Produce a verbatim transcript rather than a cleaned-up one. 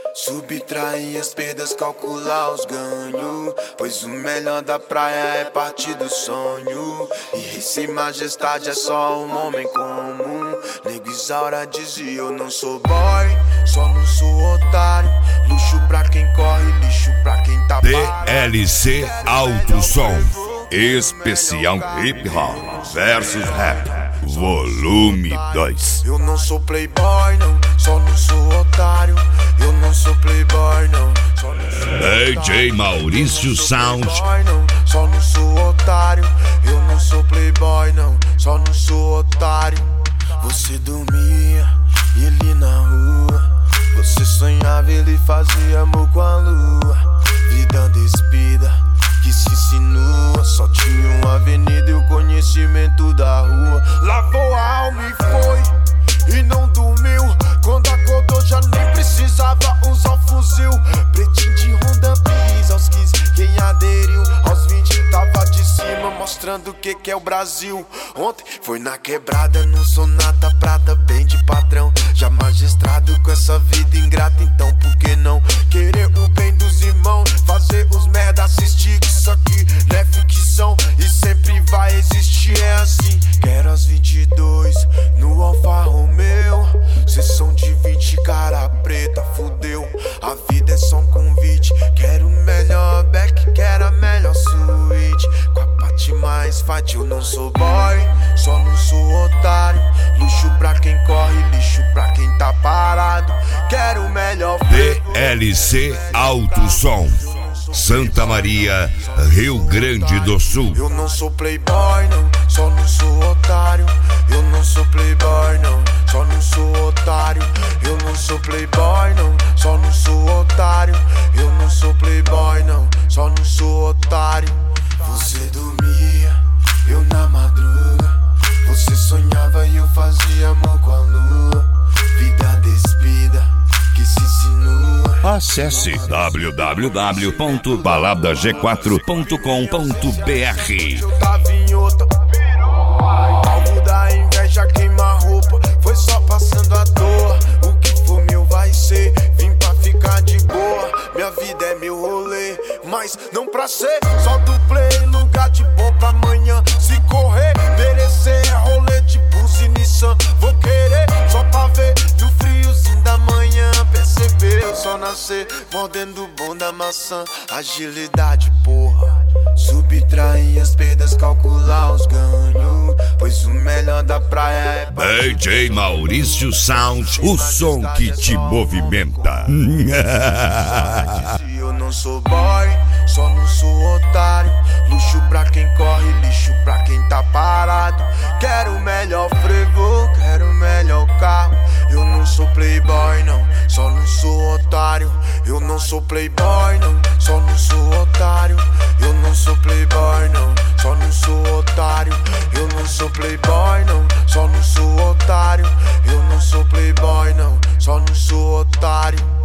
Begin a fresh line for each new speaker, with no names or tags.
Subtrair as perdas, calcular os ganhos, pois o melhor da praia é partir do sonho. E rei sem majestade é só um homem comum. Nego Isaura dizia: eu não sou boy, só não sou otário. Luxo pra quem corre, lixo pra quem tá
D L C Alto Som Especial Hip Hop versus Rap Volume dois.
Eu não sou playboy, não, só não sou otário. Eu não sou playboy, não, só não sou
D J Maurício Sound.
não, só não sou otário. Eu não sou playboy, não, só não sou otário. Você dormia e ele na rua, você sonhava, ele fazia amor com a lua. Vida despida que se insinua, só tinha uma avenida e o conhecimento da rua. Lavou a alma e foi, e não dormiu. Quando acordou já nem precisava usar o fuzil. Pretinho de Honda Bis aos quinze, quem aderiu aos vinte tava de cima, mostrando o que que é o Brasil. Ontem foi na quebrada, no Sonata Prata, bem de patrão. Já magistrado com essa vida ingrata, então por que não querer o bem dos irmãos? Fazer os merda assistir, que isso aqui não é ficção e sempre vai existir, é assim. Quero as vinte e dois no Alfa Romeo, sessão de vinte, cara preta, fudeu. A vida é só um convite, quero o melhor back, quero a melhor suíte, com a parte mais fight. Eu não sou boy, só não sou otário. Luxo pra quem corre, lixo pra quem tá parado. Quero o melhor
D L C Alto Som Santa Maria, Rio Grande do Sul.
Eu não sou playboy, não, só não sou otário. Eu não sou playboy, não, só não sou otário. Eu não sou playboy, não, só não sou otário. Eu não sou playboy, não, só não sou otário. Você dormia, eu na madruga, você sonhava e eu fazia amor com a lua. Vida despida que se insinua.
Acesse w w w ponto balada g quatro ponto com ponto b r.
Eu tava em outra, alvo da inveja queima roupa, foi só passando à toa. O que for meu vai ser, vim pra ficar de boa. Minha vida é meu rolê, mas não pra ser só do play. Lugar de bom pra amanhã, se correr, merecer é rolê de bus e Nissan. Vou querer só pra ver no friozinho da manhã, perceber eu só nascer mordendo o bom da maçã. Agilidade, porra, subtrair as perdas, calcular os ganhos, pois o melhor da praia é
D J Maurício Sound, o som que te movimenta.
Eu não sou boy, só não sou otário. Luxo pra quem corre, lixo pra quem tá parado. Quero o melhor frevo, quero o melhor carro. Eu não sou playboy, não, só não sou otário. Eu não sou playboy, não, só não sou otário. Eu não sou playboy, não, só não sou otário. Eu não sou playboy, não, só não sou otário. Eu não sou playboy, não, só não sou otário.